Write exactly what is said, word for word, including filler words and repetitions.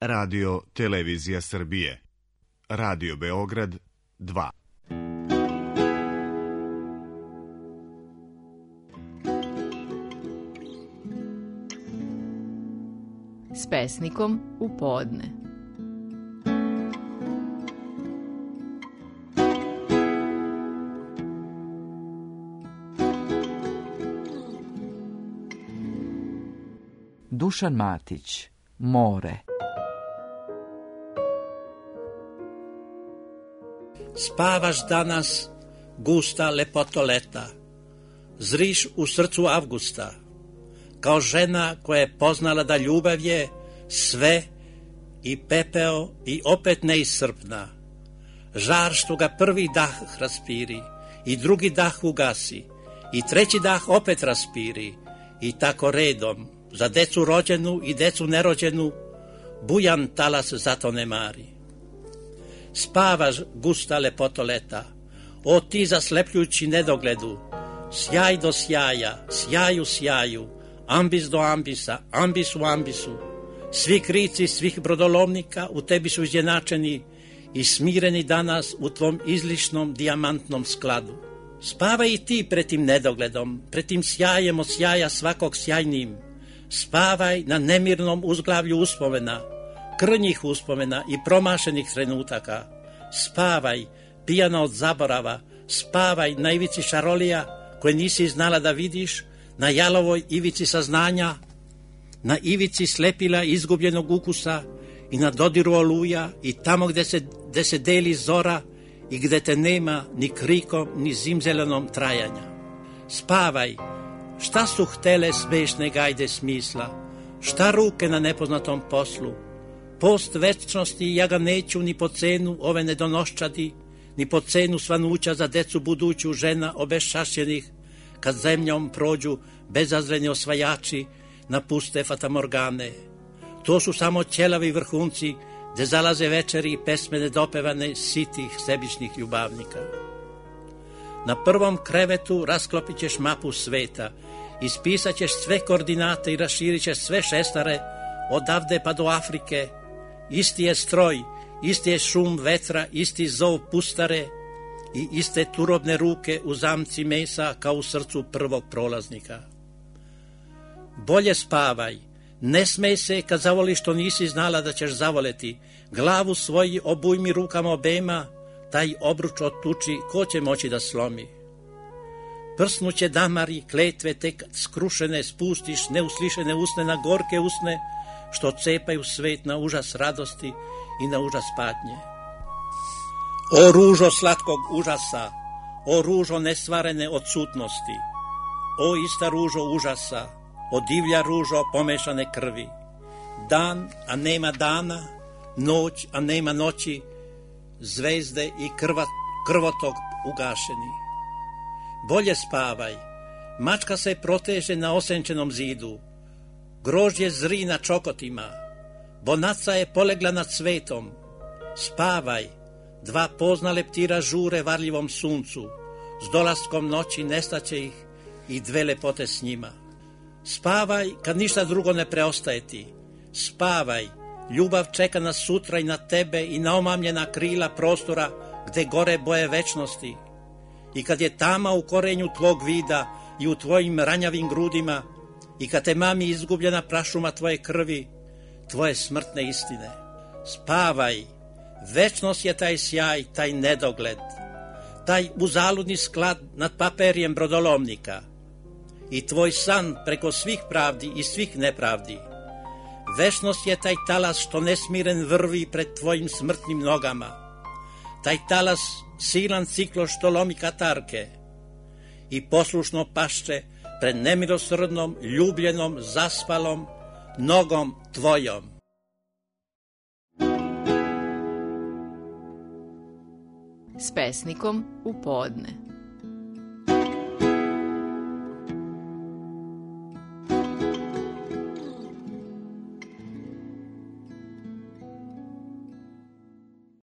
Radio Televizija Srbije. Radio Beograd dva. S pesnikom u podne. Dušan Matić, More. Spavaš danas, gusta lepoto leta, zriš u srcu avgusta, kao žena koja je poznala da ljubav je sve i pepeo i opet neiscrpna, žar što ga prvi dah raspiri i drugi dah ugasi i treći dah opet raspiri i tako redom, za decu rođenu i decu nerođenu, bujan talas zato ne mari. Spavaš, gusta lepoto leta, o ti zaslepljujući nedogledu, sjaj do sjaja, sjaju sjaju, ambis do ambisa, ambis u ambisu, svi krici svih brodolovnika u tebi su izjednačeni i smireni danas u tvom izlišnom dijamantnom skladu. Spavaj i ti pred tim nedogledom, pred tim sjajem od sjaja svakog sjajnim, spavaj na nemirnom uzglavlju uspomena, krnjih uspomena i promašenih trenutaka. Spavaj, pijana od zaborava, spavaj na ivici šarolija koje nisi znala da vidiš, na jalovoj ivici saznanja, na ivici slepila izgubljenog ukusa i na dodiru oluja i tamo gde se, gde se deli zora i gde te nema ni krikom ni zimzelenom trajanja. Spavaj, šta su htele smešne gajde smisla, šta ruke na nepoznatom poslu, post večnosti ja ga neću ni po cenu ove nedonoščadi, ni po cenu svanuća za decu buduću žena obešašćenih, kad zemljom prođu bezazreni osvajači na puste fatamorgane. To su samo ćelavi vrhunci gde zalaze večeri i pesme nedopevane sitih sebičnih ljubavnika. Na prvom krevetu rasklopit ćeš mapu sveta, ispisat ćeš sve koordinate i raširit ćeš sve šestare, odavde pa do Afrike. Isti je stroj, isti je šum vetra, isti zov pustare i iste turobne ruke u zamci mesa kao u srcu prvog prolaznika. Bolje spavaj, ne smej se kad zavoliš što nisi znala da ćeš zavoleti, glavu svoji obujmi rukama obema, taj obruč otuči, ko će moći da slomi? Prsnuće damari, kletve tek skrušene spustiš neuslišene usne na gorke usne, što cepaju svet na užas radosti i na užas patnje. O ružo slatkog užasa, o ružo nesvarene odsutnosti, o ista ružo užasa, o divlja ružo pomešane krvi, dan, a nema dana, noć, a nema noći, zvezde i krva, krvotok ugašeni. Bolje spavaj, mačka se proteže na osenčenom zidu, grožđe zri na čokotima, bonaca je polegla nad cvetom. Spavaj, dva pozna leptira žure varljivom suncu, s dolaskom noći nestaće ih i dve lepote s njima. Spavaj kad ništa drugo ne preostaje ti, spavaj, ljubav čeka nas sutra i na tebe i na omamljena krila prostora gde gore boje večnosti. I kad je tama u korenju tvog vida i u tvojim ranjavim grudima, i kad te mami izgubljena prašuma tvoje krvi, tvoje smrtne istine. Spavaj, večnost je taj sjaj, taj nedogled, taj uzaludni sklad nad paperijem brodolomnika i tvoj san preko svih pravdi i svih nepravdi. Večnost je taj talas što nesmiren vrvi pred tvojim smrtnim nogama, taj talas silan ciklo što lomi katarke i poslušno pašće pred nemilosrdnom, ljubljenom, zaspalom nogom tvojom. S pesnikom u podne.